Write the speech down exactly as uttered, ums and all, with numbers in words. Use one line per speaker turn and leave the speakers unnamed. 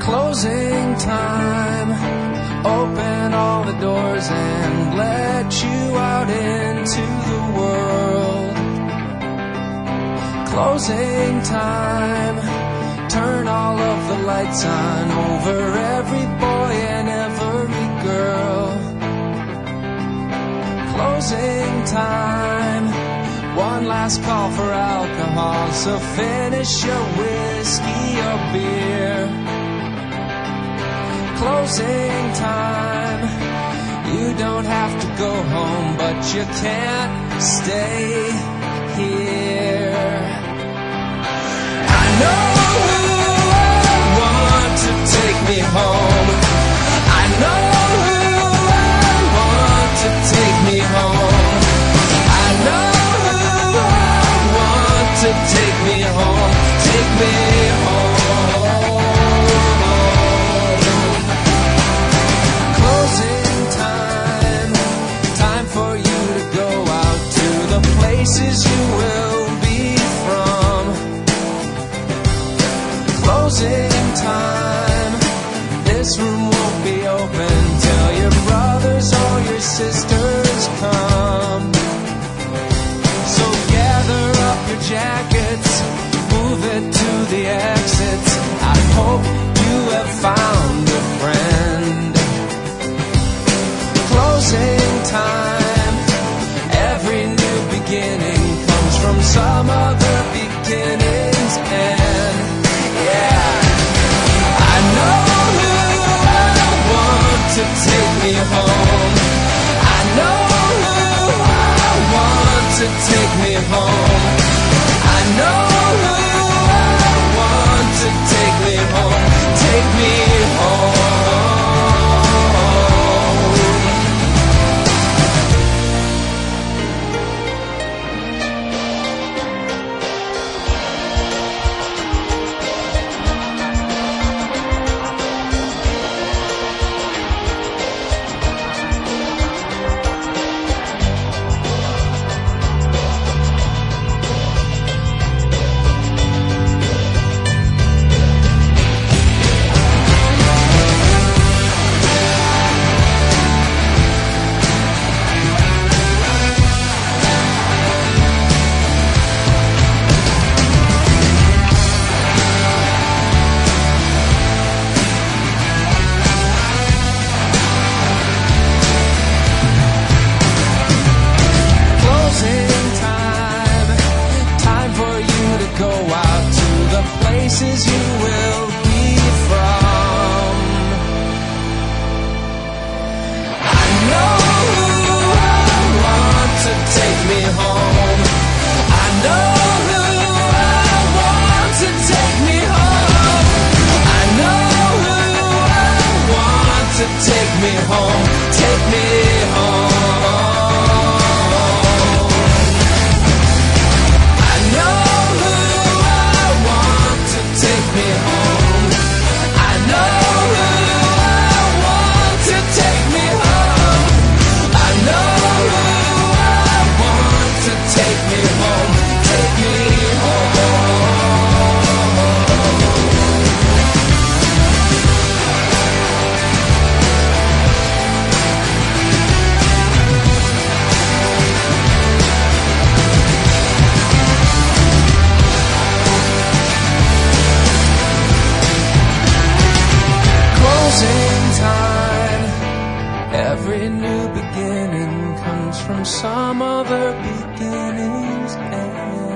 Closing time. Open all the doors and let you out into the world. Closing time. Turn all of the lights on over every boy and every girl. Closing time. One last call for alcohol, so finish your whiskey or beer. Closing time. You don't have to go home, but you can't stay here. I know who I want to take me home. I know who I want to take me home. I know who I want to take me home. Take me home. Closing time. Time for you to go out to the places you will be from. Closing time. This room won't be open till your brothers or your sisters come. So gather up your jackets, move it to the exits. I hope you have found a friend. Closing time. Every new beginning comes from some other beginning's end. Yeah, I know who I want to take me home. I know who I want to take me home. I know who I want to take me home. Take me home. Places you will be from. I know who I want to take me home. I know who I want to take me home. I know who I want to take me home. Take me home. I know who I want to take me home. I know who I want to take me home. I know who I want to take me home. Take me home. Closing time. Every new beginning comes from some other beginning's end.